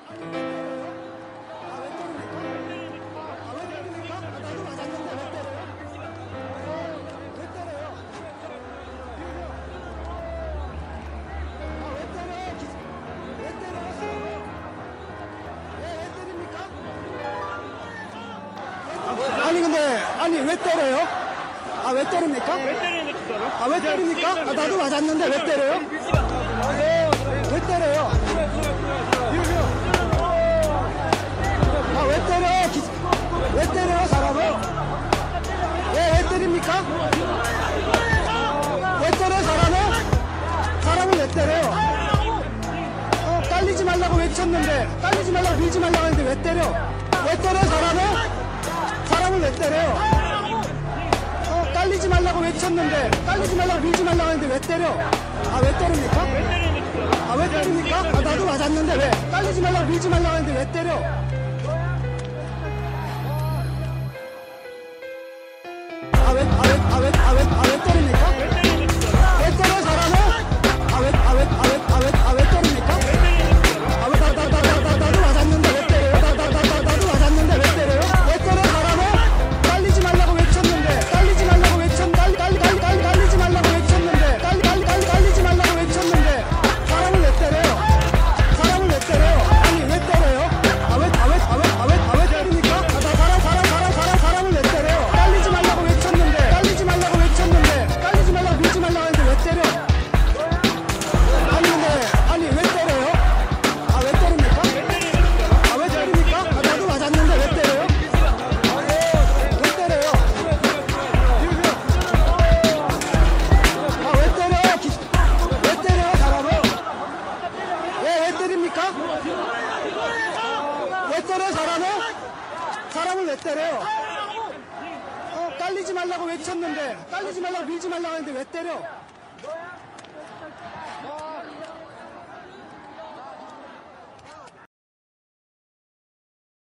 아니 근데 왜 때려요? 아 왜 때립니까? 왜 때리는데 진짜로? 아 왜 때립니까? 아 나도 맞았는데 왜 때려요? 왜 때려요? 아 왜 때려? 왜 때려요 사람을? 왜 때립니까? 왜 때려요 사람을? 사람을 왜 때려요? 깔리지 말라고 외쳤는데 깔리지 말라고 밀지 말라고 했는데 왜 때려? 왜 때려요 사람을? 사람을 왜 때려요? 깔리지 말라고 외쳤는데 깔리지 말라고 밀지 말라고 했는데 왜 때려? 아 왜 때립니까? 아 왜 때립니까? 아 나도 맞았는데 왜? 깔리지 말라고 밀지 말라고 했는데 왜 때려? 아 왜 때립니까? 왜 때려 사람을? 아 왜 때립니까? 아 왜 나도 맞았는데 왜 때려요? 나도 맞았는데 왜 때려요? 왜 때려 사람을? 깔리지 말라고 외쳤는데 깔리지 말라고 외쳤는데 깔리지 말라고 외쳤는데 깔리지 말라고 외쳤는데 사람을 왜 때려요? 사람을 왜 때려요? 아니 왜 때려요? 왜 때립니까? 아 사람을 왜 때려요? 깔리지 말라고 외쳤는데 깔리지 말라고 밀지 말라고 했는데 왜 때려? 아니 왜 때려요? 아 왜 때립니까? 아 왜 때립니까? 아 나도 맞았는데 왜 때려요? 왜 때려요? 아 왜 때려요? 왜 때려요 사람을? 왜 때립니까? 왜 때려요 사람을? 사람을 왜 때려요? 깔리지 말라고 외쳤는데 깔리지 말라고 밀지 말라고 했는데 왜 때려?